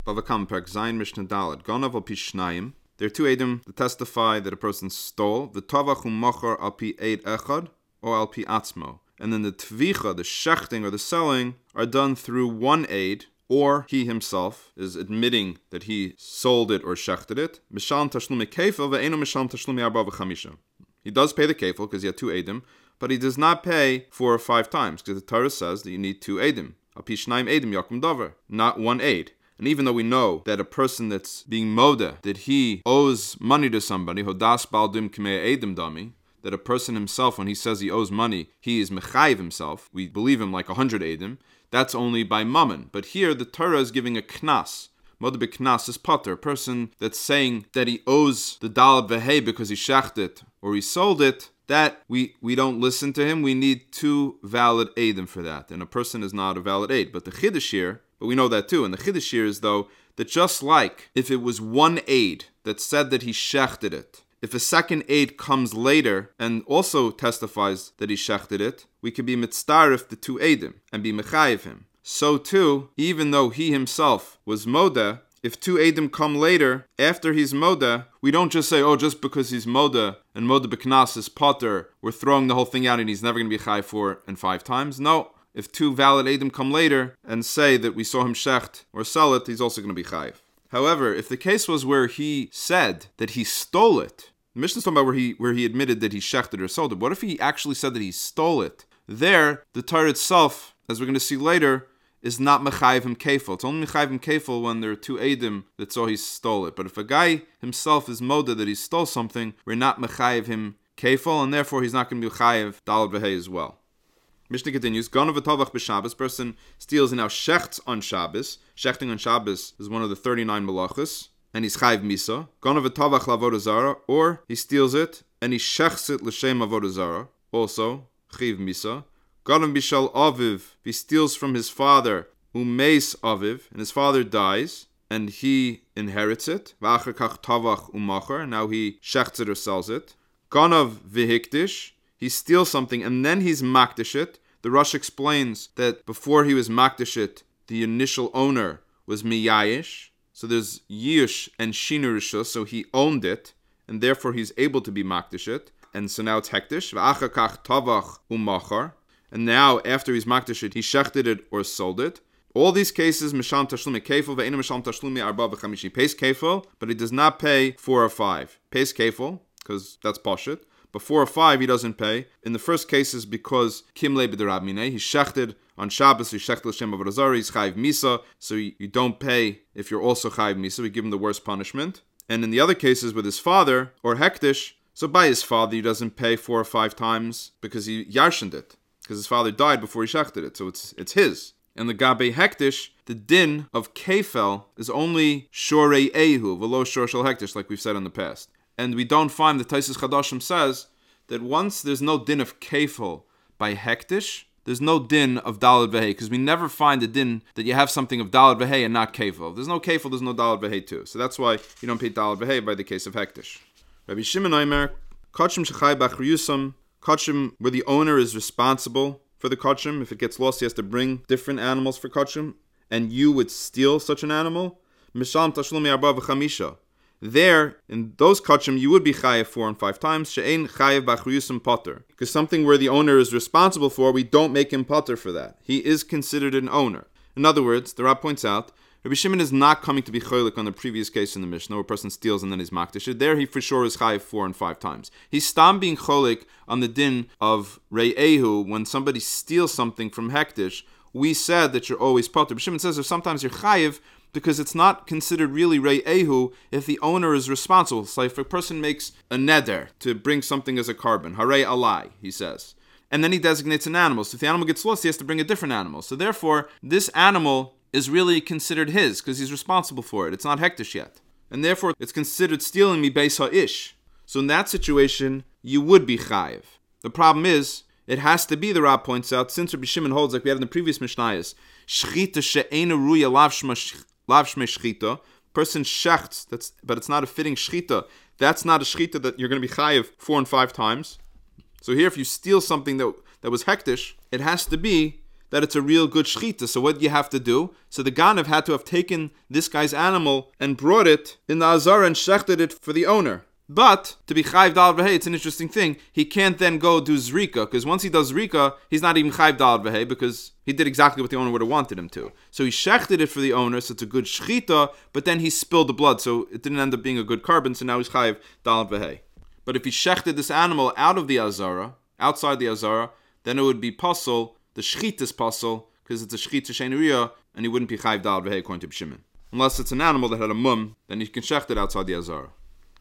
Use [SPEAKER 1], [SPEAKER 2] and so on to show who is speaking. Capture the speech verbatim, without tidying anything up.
[SPEAKER 1] Bava Kama Perek Zayin Mishnah Daled. Gonav al pi shnayim. There are two edim that testify that a person stole. V'tovach u'machar al pi eid echad or al pi atzmo. And then the tvicha, the shechting or the selling, are done through one aid, or he himself is admitting that he sold it or shechted it. Mishal tashlumi kefil ve'eno mishal tashlumi arba v'chamisha. He does pay the kefil because he had two edim, but he does not pay four or five times because the Torah says that you need two edim. Al pi shnayim edim yakum davar, not one aid. And even though we know that a person that's being moda, that he owes money to somebody, hodas baldim k'mei edim dami, that a person himself, when he says he owes money, he is mechayiv himself. We believe him like a hundred edim. That's only by mammon. But here the Torah is giving a knas. Moda b'knas is pater. A person that's saying that he owes the dalad v'hei because he shechted it or he sold it, that we, we don't listen to him. We need two valid edim for that. And a person is not a valid aid. But the chiddush here, but we know that too. And the chiddush here is though, that just like if it was one aid that said that he shechted it, if a second aid comes later and also testifies that he shechted it, we could be mitzdarif the two aidim and be mechayiv him. So too, even though he himself was moda, if two aidim come later, after he's moda, we don't just say, oh, just because he's moda and moda b'knas is potter, we're throwing the whole thing out and he's never going to be chayiv four and five times. No, if two valid aidim come later and say that we saw him shecht or sell it, he's also going to be chayiv. However, if the case was where he said that he stole it, the Mishnah is talking about where he where he admitted that he shechted or sold it. What if he actually said that he stole it? There, the Torah itself, as we're going to see later, is not mechayiv him kefil. It's only mechayiv him kefil when there are two edim that saw he stole it. But if a guy himself is moda that he stole something, we're not mechayiv him kefil, and therefore he's not going to be mechayiv dalad v'hei as well. Mishnah continues, Ganav v'tovach b'Shabbos, person steals and now shechts on Shabbos. Shechting on Shabbos is one of the thirty-nine malachos, and he's chayiv misa. Ganav v'tovach l'avodah zara, or he steals it and he shechts it l'shem avodah zara, also chayiv misa. Ganav bishal aviv, he steals from his father, umeis aviv, and his father dies, and he inherits it. V'achar kach tavach umachar, now he shechts it or sells it. Ganav v'hikdish, he steals something and then he's makdish it. The Rosh explains that before he was makdish it, the initial owner was miyayish. So there's yish and shinu rishus, so he owned it, and therefore he's able to be makdish it. And so now it's hektish. V'achar kach tavach umachar. And now after he's makdish it, he shechted it or sold it. All these cases, misham tashlumi kefil ve'ena misham tashlumi arba v'chamishi. He pays kefil, but he does not pay four or five. Pays kefil, because that's pashut. But four or five he doesn't pay. In the first case is because kimle b'derab minei, he shechted on Shabbos, he shechted l'shem avodah zara, he's chayiv misa, so you, you don't pay if you're also chayiv misa. We give him the worst punishment. And in the other cases with his father or hektish, so by his father he doesn't pay four or five times because he yarshened it, because his father died before he shechted it, so it's it's his. And the gabe hektish, the din of kefel is only shorei ehu v'lo shor shel hektish, like we've said in the past. And we don't find, the Taisus Chadashim says, that once there's no din of kefil by hektish, there's no din of dalad v'hei, because we never find a din that you have something of dalad v'hei and not kefil. If there's no kefil, there's no dalad v'hei too. So that's why you don't pay dalad v'hei by the case of hektish. Rabbi Shimon Omer, kachim shechai b'achriyusam, kachim where the owner is responsible for the kachim. If it gets lost, he has to bring different animals for kachim, and you would steal such an animal. Misham tashlumi arba v'chamisha. There, in those kachim, you would be chayiv four and five times. She'ein chayiv b'achriyusam potter. Because something where the owner is responsible for, we don't make him potter for that. He is considered an owner. In other words, the Rab points out, Rabbi Shimon is not coming to be cholik on the previous case in the Mishnah, where a person steals and then he's makdish. There, he for sure is chayiv four and five times. He's stam being cholik on the din of re'ehu, when somebody steals something from hektish. We said that you're always potter. Rabbi Shimon says that sometimes you're chayiv, because it's not considered really re'ehu if the owner is responsible. So if a person makes a neder to bring something as a carbon, harei alai, he says, and then he designates an animal. So if the animal gets lost, he has to bring a different animal. So therefore, this animal is really considered his, because he's responsible for it. It's not hektish yet. And therefore, it's considered stealing mi beis ha'ish. So in that situation, you would be chayiv. The problem is, it has to be, the Rab points out, since Rabbi Shimon holds, like we had in the previous Mishnayos, shchita she'ena ruya lav shma Lav shmei shchita, person shechts, that's, but it's not a fitting shchita. That's not a shchita that you're going to be chayiv four and five times. So here, if you steal something that that was hektish, it has to be that it's a real good shechita. So what do you have to do? So the Ganav had to have taken this guy's animal and brought it in the Azara and shechted it for the owner. But to be chayv dal v'hei, it's an interesting thing. He can't then go do zrika, because once he does zrika, he's not even chayv dal v'hei, because he did exactly what the owner would have wanted him to. So he shechted it for the owner, so it's a good shechita, but then he spilled the blood, so it didn't end up being a good carbon, so now he's chayv dal v'hei. But if he shechted this animal out of the Azara, outside the Azara, then it would be pasul, the shechit is pasul, because it's a shechita she'enuriyah, and he wouldn't be chayv dal v'hei according to B'Shimon. Unless it's an animal that had a mum, then you can shecht it outside the Azara.